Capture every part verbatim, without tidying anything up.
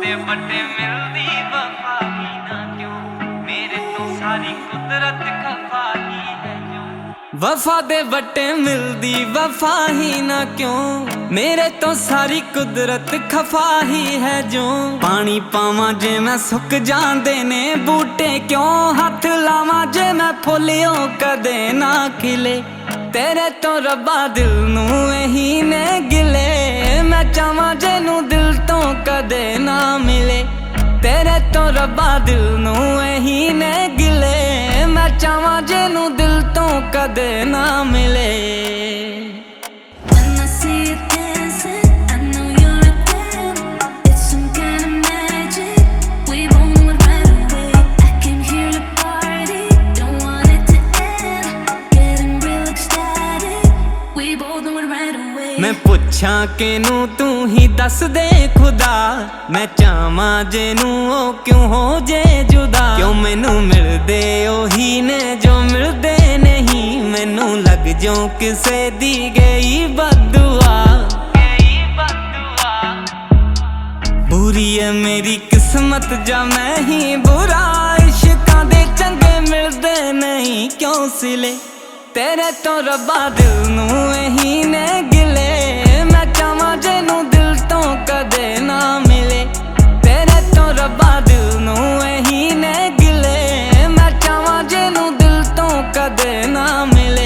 दे बड़े मिलदी वफा ही ना क्यों, मेरे तो सारी कुदरत खफा ही है क्यों। वफा दे बड़े मिलदी वफा ही ना क्यों, मेरे तो सारी कुदरत खफा ही है जो। पानी पावां जे मैं सुक जांदे ने बूटे क्यों, हथ लावां जे मैं फुलियों कदे ना खिले। तेरे तो रब्बा दिल नू यही ने गिले, मैं चावां जेनू दिल तो कदे ना मिले। तेरे तो रब्बा दिल नू यही ने गिले, मैं चावां जेनू दिल तो कदे ना मिले। मैं पुछां किनू तू ही दस दे खुदा, मैं चावां जेनू ओ क्यों हो जे जुदा। क्यों मैनू मिलदे ओही ने जो मिलदे नहीं, मैनू लग जो किसे दी गई बद्दुआ। बुरी है मेरी किस्मत जा मैं ही बुरा, इश्कां दे चंगे मिलदे नहीं क्यों सिले। तेरे तो रब्बा दिल नू यही ने गिले, मैं चावां जेनू दिल तो कदे ना मिले। तेरे तो रब्बा दिल नू यही ने गिले, मैं चावां जेनू दिल तो कदे ना मिले।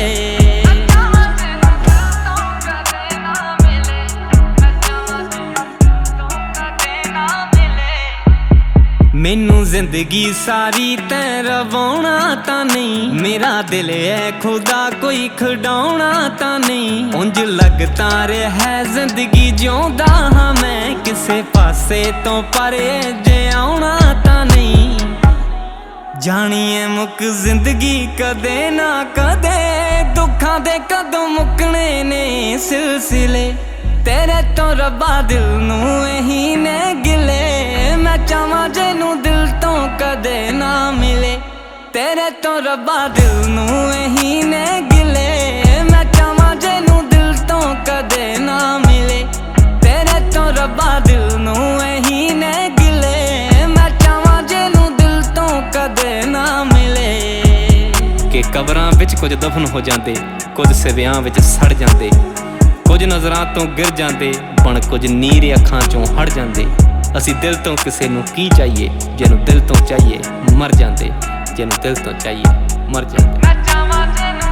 मैनू जिंदगी सारी तैं रवाउणा तां नहीं, मेरा दिल है खुदा कोई खिडौना तां नहीं। उंज लगता रहा जिंदगी जिउंदा हां मैं, किसे पासे तो परे जे आउणा तां नहीं। जानिए मुक जिंदगी कदे ना कदे, दुखां दे कदों मुकने ने सिलसिले। तेरे तो रब्बा दिल नू यही ने गिले, मैं चावां जेनू दिल तो कदे ना मिले। तेरे तो रब्बा दिल नू यही ने गिले, मैं चावां जेनू दिल तो कदे ना मिले। तेरे तो रब्बा दिल नू यही ने गिले, मैं चावां जेनू दिल तो कदे ना मिले। कि कबरां विच कुछ दफन हो जांदे, कुछ सिवियां विच सड़ जांदे, कुछ नज़रां तो गिर जांदे, पण कुछ नीर अखां चों हड़ जांदे। असी दिल तो किसे नू की चाहिए, जिन्नू दिल तो चाहिए मर जांदे, जिन्नू दिल तो चाहिए मर जांदे।